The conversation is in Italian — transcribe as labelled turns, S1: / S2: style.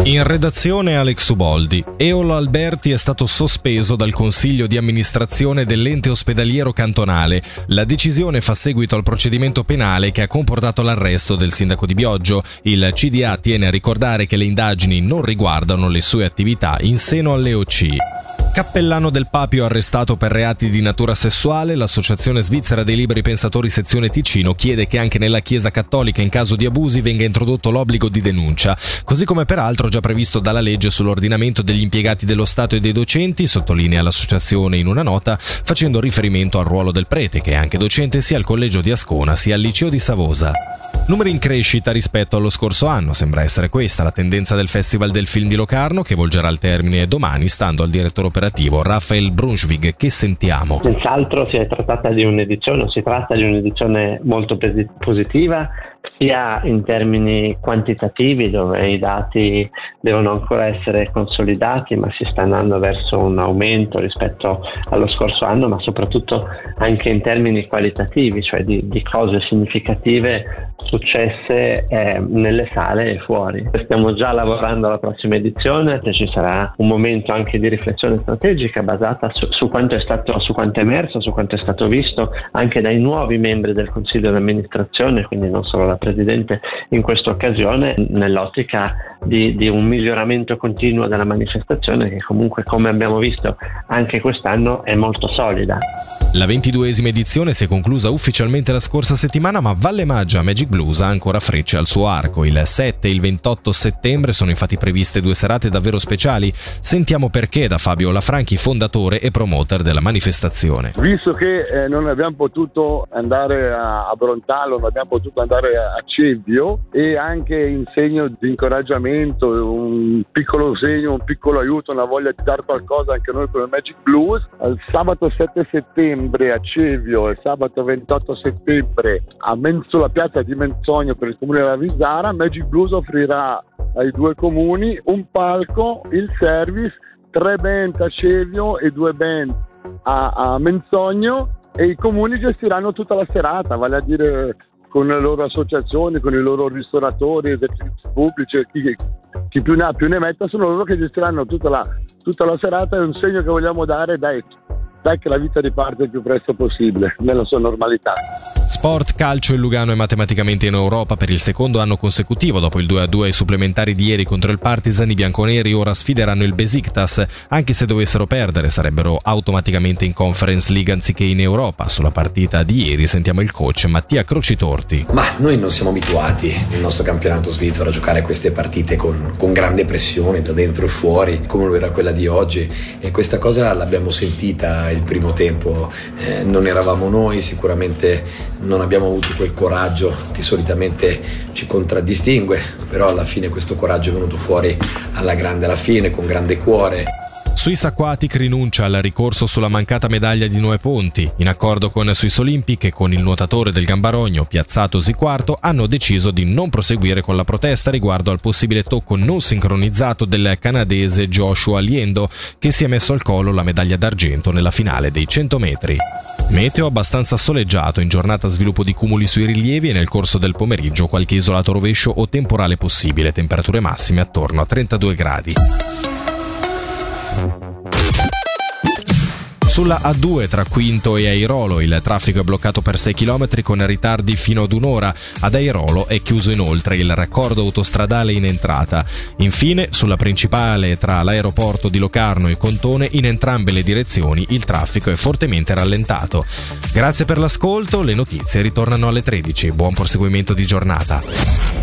S1: In redazione Alex Uboldi. Eolo Alberti è stato sospeso dal consiglio di amministrazione dell'ente ospedaliero cantonale. La decisione fa seguito al procedimento penale che ha comportato l'arresto del sindaco di Bioggio. Il CDA tiene a ricordare che le indagini non riguardano le sue attività in seno alle OC. Cappellano del Papio arrestato per reati di natura sessuale. L'Associazione Svizzera dei Liberi Pensatori sezione Ticino chiede che anche nella Chiesa Cattolica in caso di abusi venga introdotto l'obbligo di denuncia, così come peraltro già previsto dalla legge sull'ordinamento degli impiegati dello Stato e dei docenti, sottolinea l'associazione in una nota, facendo riferimento al ruolo del prete, che è anche docente sia al Collegio di Ascona sia al Liceo di Savosa. Numeri in crescita rispetto allo scorso anno, sembra essere questa la tendenza del Festival del Film di Locarno, che volgerà al termine domani, stando al direttore operativo Raphael Brunschwig, che sentiamo.
S2: Senz'altro si tratta di un'edizione molto positiva, sia in termini quantitativi, dove i dati devono ancora essere consolidati, ma si sta andando verso un aumento rispetto allo scorso anno, ma soprattutto anche in termini qualitativi, cioè di cose significative successe nelle sale e fuori. Stiamo già lavorando alla prossima edizione, ci sarà un momento anche di riflessione strategica basata su quanto è emerso, su quanto è stato visto anche dai nuovi membri del Consiglio di amministrazione, quindi non solo la Presidente in questa occasione, nell'ottica di un miglioramento continuo della manifestazione, che comunque, come abbiamo visto anche quest'anno, è molto solida.
S1: La 22esima edizione si è conclusa ufficialmente la scorsa settimana, ma Valle Maggia Magic Blues ha ancora frecce al suo arco. Il 7 e il 28 settembre sono infatti previste 2 serate davvero speciali. Sentiamo perché da Fabio Lafranchi, fondatore e promoter della manifestazione.
S3: Visto che non abbiamo potuto andare a Brontalo, non abbiamo potuto andare a Cevio, e anche in segno di incoraggiamento, un piccolo segno, un piccolo aiuto, una voglia di dare qualcosa anche noi con il Magic Blues, il sabato 7 settembre a Cevio e sabato 28 settembre sulla piazza di Menzogno per il comune della Vizzara, Magic Blues offrirà ai 2 comuni un palco, il service, 3 band a Cevio e 2 band a Menzogno, e i comuni gestiranno tutta la serata, vale a dire con le loro associazioni, con i loro ristoratori, esercizi pubblici, chi più ne ha più ne metta, sono loro che gestiranno tutta la serata. È un segno che vogliamo dare, dai che la vita riparte il più presto possibile, nella sua normalità.
S1: Sport, calcio, il Lugano è matematicamente in Europa per il secondo anno consecutivo. Dopo il 2-2 ai supplementari di ieri contro il Partizan, i bianconeri ora sfideranno il Besiktas. Anche se dovessero perdere, sarebbero automaticamente in Conference League anziché in Europa. Sulla partita di ieri sentiamo il coach Mattia Crocitorti.
S4: Ma noi non siamo abituati nel nostro campionato svizzero a giocare queste partite con grande pressione da dentro e fuori, come lo era quella di oggi, e questa cosa l'abbiamo sentita il primo tempo. Non eravamo noi, sicuramente non abbiamo avuto quel coraggio che solitamente ci contraddistingue, però alla fine questo coraggio è venuto fuori alla fine, con grande cuore.
S1: Swiss Aquatic rinuncia al ricorso sulla mancata medaglia di Noè Ponti. In accordo con Swiss Olympic e con il nuotatore del Gambarogno, piazzatosi quarto, hanno deciso di non proseguire con la protesta riguardo al possibile tocco non sincronizzato del canadese Joshua Liendo, che si è messo al collo la medaglia d'argento nella finale dei 100 metri. Meteo abbastanza soleggiato, in giornata sviluppo di cumuli sui rilievi e nel corso del pomeriggio qualche isolato rovescio o temporale possibile, temperature massime attorno a 32 gradi. Sulla A2 tra Quinto e Airolo il traffico è bloccato per 6 km con ritardi fino ad un'ora. Ad Airolo è chiuso inoltre il raccordo autostradale in entrata. Infine, sulla principale tra l'aeroporto di Locarno e Contone, in entrambe le direzioni il traffico è fortemente rallentato. Grazie per l'ascolto, le notizie ritornano alle 13. Buon proseguimento di giornata.